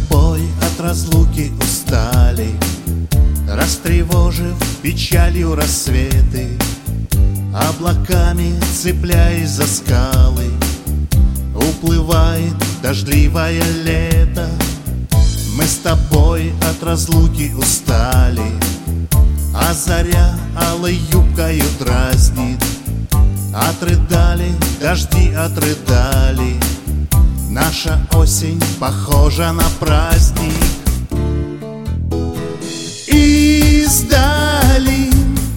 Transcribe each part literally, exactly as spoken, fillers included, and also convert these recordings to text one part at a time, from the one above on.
тобой от разлуки устали, растревожив печалью рассветы, облаками цепляясь за скалы. Уплывает дождливое лето, мы с тобой от разлуки устали, а заря алой юбкою дразнит. Отрыдали, дожди отрыдали, наша осень похожа на праздник. Издали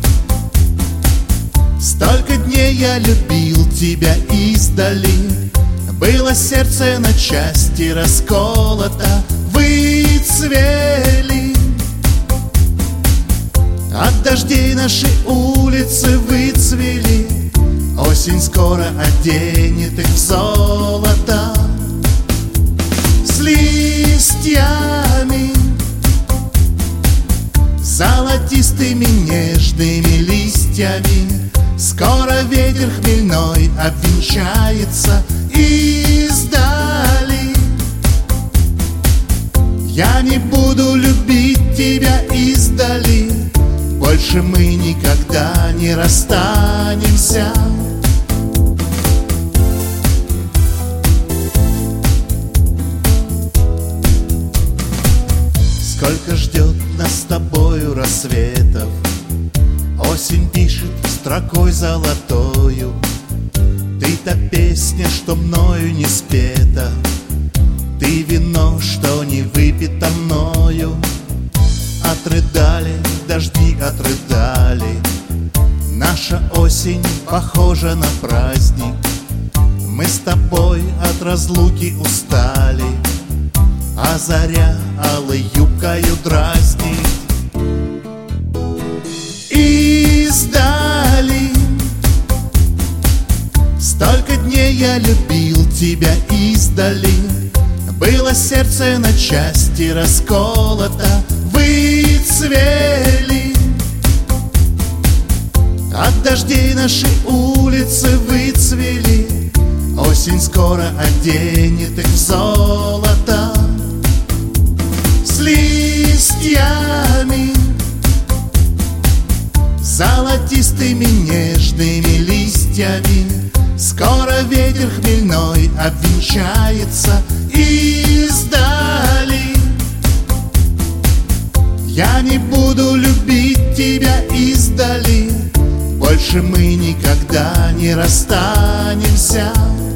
столько дней я любил тебя издали, было сердце на части расколото, выцвели. От дождей наши улицы выцвели, осень скоро оденет их в золото. С листьями, золотистыми нежными листьями, скоро ветер хмельной обвенчается. Издали я не буду любить тебя издали, больше мы никогда не расстанемся. Сколько ждет нас с тобою рассветов, осень пишет строкой золотою. Ты та песня, что мною не спета, ты вино, что не выпито мною. Отрыдали, дожди отрыдали, наша осень похожа на праздник. Мы с тобой от разлуки устали, а заря алой юбкою дразнит. Издали столько дней я любил тебя издали, было сердце на части расколото, выцвели. От дождей наши улицы выцвели, осень скоро оденет их в золото. С листьями, золотистыми нежными листьями, скоро ветер хмельной обвенчается. Издали я не буду любить тебя издали, больше мы никогда не расстанемся.